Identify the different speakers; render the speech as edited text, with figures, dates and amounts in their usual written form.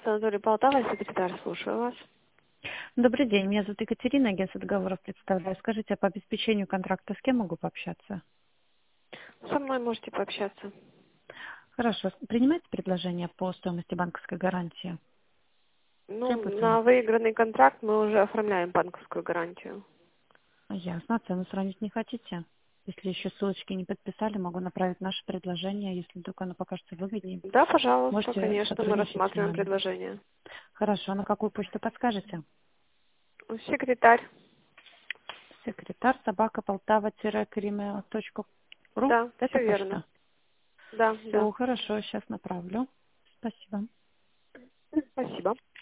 Speaker 1: Санаторий Полтава, секретарь, слушаю вас.
Speaker 2: Добрый день, меня зовут Екатерина, агентство договоров представляю. Скажите, а по обеспечению контракта с кем могу пообщаться?
Speaker 1: Со мной можете пообщаться.
Speaker 2: Хорошо, принимаете предложение по стоимости банковской гарантии? Кем
Speaker 1: Ну,
Speaker 2: позвонить?
Speaker 1: на выигранный контракт мы уже оформляем банковскую гарантию.
Speaker 2: Ясно, цену сравнить не хотите? Если еще ссылочки не подписали, могу направить наше предложение, если вдруг оно покажется выгоднее.
Speaker 1: Да, пожалуйста,
Speaker 2: Можете
Speaker 1: конечно, мы
Speaker 2: сотрудничать с
Speaker 1: рассматриваем
Speaker 2: нами.
Speaker 1: предложение.
Speaker 2: Хорошо, на какую почту подскажете?
Speaker 1: Секретарь.
Speaker 2: Секретарь собака полтава-кремя.ру.
Speaker 1: Да,
Speaker 2: Это
Speaker 1: все верно.
Speaker 2: почта.
Speaker 1: Да, да.
Speaker 2: Все, хорошо, сейчас направлю. Спасибо.
Speaker 1: Спасибо.